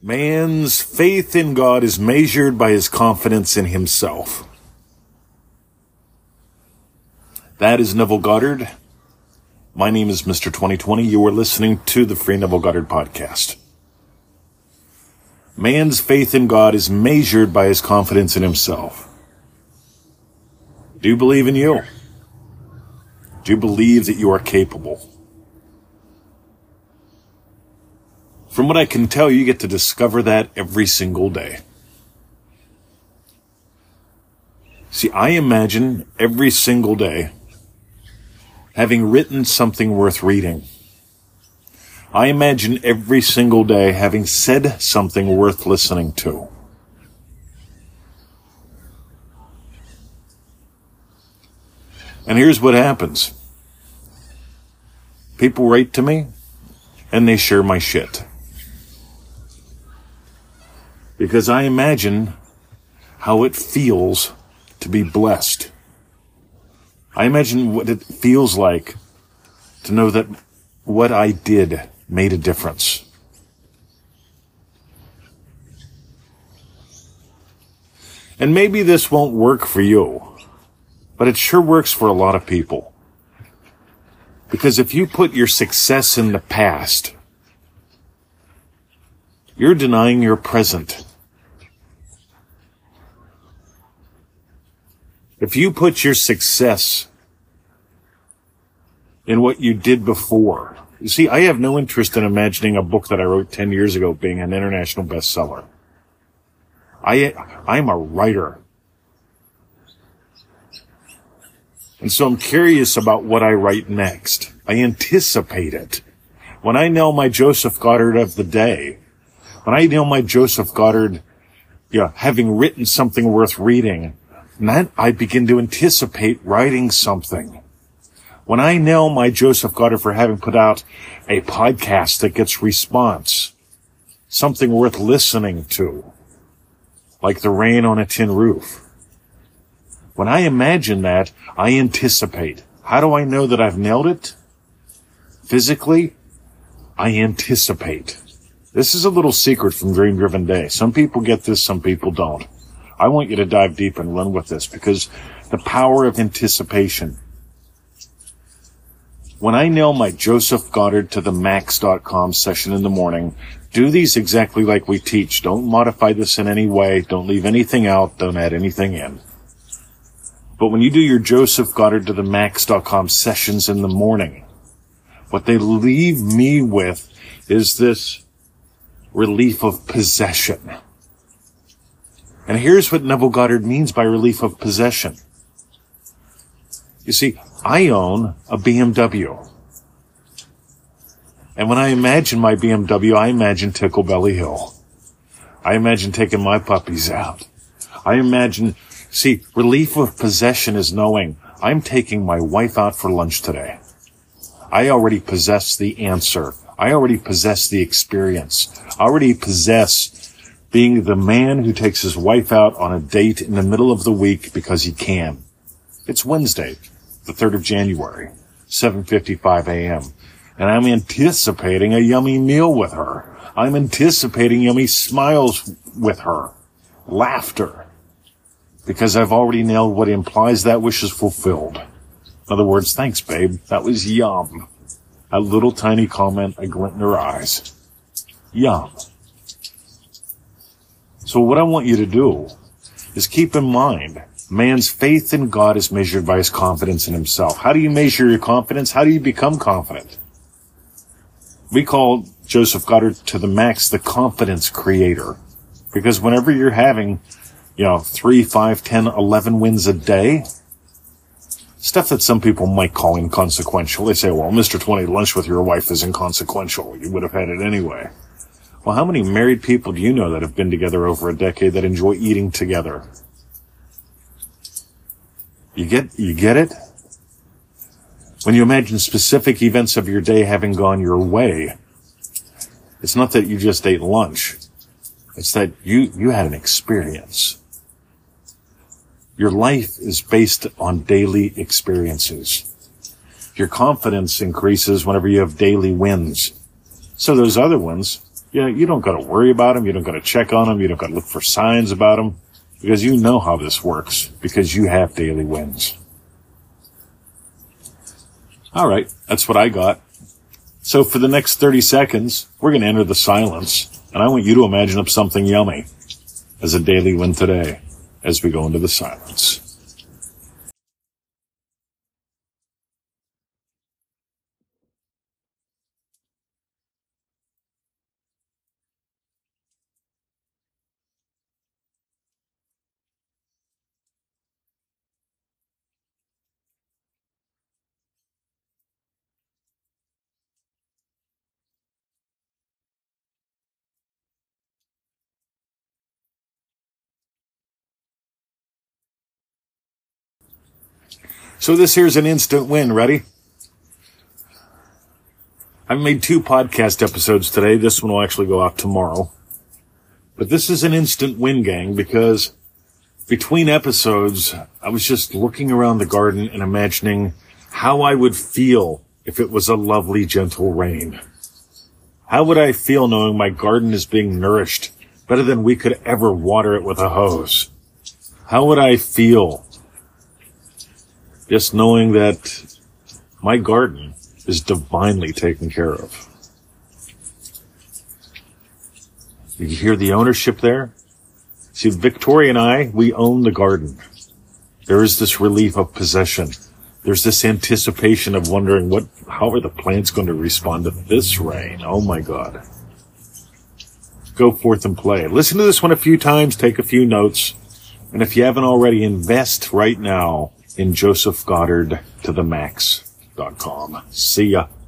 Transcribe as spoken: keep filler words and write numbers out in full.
Man's faith in God is measured by his confidence in himself. That is Neville Goddard. My name is Mister twenty twenty. You are listening to the Free Neville Goddard podcast. Man's faith in God is measured by his confidence in himself. Do you believe in you? Do you believe that you are capable? From what I can tell, you get to discover that every single day. See, I imagine every single day having written something worth reading. I imagine every single day having said something worth listening to. And here's what happens. People write to me and they share my shit. Because I imagine how it feels to be blessed. I imagine what it feels like to know that what I did made a difference. And maybe this won't work for you, but it sure works for a lot of people. Because if you put your success in the past, you're denying your present. If you put your success in what you did before, you see, I have no interest in imagining a book that I wrote ten years ago being an international bestseller. I, I'm a writer. And so I'm curious about what I write next. I anticipate it. When I nail my Joseph Goddard of the day, when I nail my Joseph Goddard, yeah, having written something worth reading, then I begin to anticipate writing something. When I nail my Joseph Goddard for having put out a podcast that gets response, something worth listening to, like the rain on a tin roof. When I imagine that, I anticipate. How do I know that I've nailed it? Physically, I anticipate. This is a little secret from Dream Driven Day. Some people get this, some people don't. I want you to dive deep and run with this because the power of anticipation. When I nail my Joseph Goddard to the max dot com session in the morning, do these exactly like we teach. Don't modify this in any way. Don't leave anything out. Don't add anything in. But when you do your Joseph Goddard to the max dot com sessions in the morning, what they leave me with is this relief of possession. And here's what Neville Goddard means by relief of possession. You see, I own a B M W. And when I imagine my B M W, I imagine Ticklebelly Hill. I imagine taking my puppies out. I imagine, see, relief of possession is knowing I'm taking my wife out for lunch today. I already possess the answer. I already possess the experience. I already possess being the man who takes his wife out on a date in the middle of the week because he can. It's Wednesday, the third of January, seven fifty-five a.m., and I'm anticipating a yummy meal with her. I'm anticipating yummy smiles with her, laughter, because I've already nailed what implies that wish is fulfilled. In other words, thanks, babe. That was yum. A little tiny comment, a glint in her eyes. Yum. So what I want you to do is keep in mind, man's faith in God is measured by his confidence in himself. How do you measure your confidence? How do you become confident? We call Joseph Goddard to the max the confidence creator. Because whenever you're having, you know, three, five, ten, eleven wins a day, stuff that some people might call inconsequential. They say, well, Mister twenty, lunch with your wife is inconsequential. You would have had it anyway. Well, how many married people do you know that have been together over a decade that enjoy eating together? You get, you get it? When you imagine specific events of your day having gone your way, it's not that you just ate lunch. It's that you, you had an experience. Your life is based on daily experiences. Your confidence increases whenever you have daily wins. So those other ones, Yeah, you don't got to worry about them. You don't got to check on them. You don't got to look for signs about them because you know how this works because you have daily wins. All right, that's what I got. So for the next thirty seconds, we're going to enter the silence, and I want you to imagine up something yummy as a daily win today as we go into the silence. So this here's an instant win. Ready? I've made two podcast episodes today. This one will actually go out tomorrow. But this is an instant win, gang, because between episodes, I was just looking around the garden and imagining how I would feel if it was a lovely, gentle rain. How would I feel knowing my garden is being nourished better than we could ever water it with a hose? How would I feel just knowing that my garden is divinely taken care of? You hear the ownership there? See, Victoria and I, we own the garden. There is this relief of possession. There's this anticipation of wondering what, how are the plants going to respond to this rain? Oh my God. Go forth and play. Listen to this one a few times, take a few notes. And if you haven't already, invest right now in Joseph Goddard to the max dot com. See ya.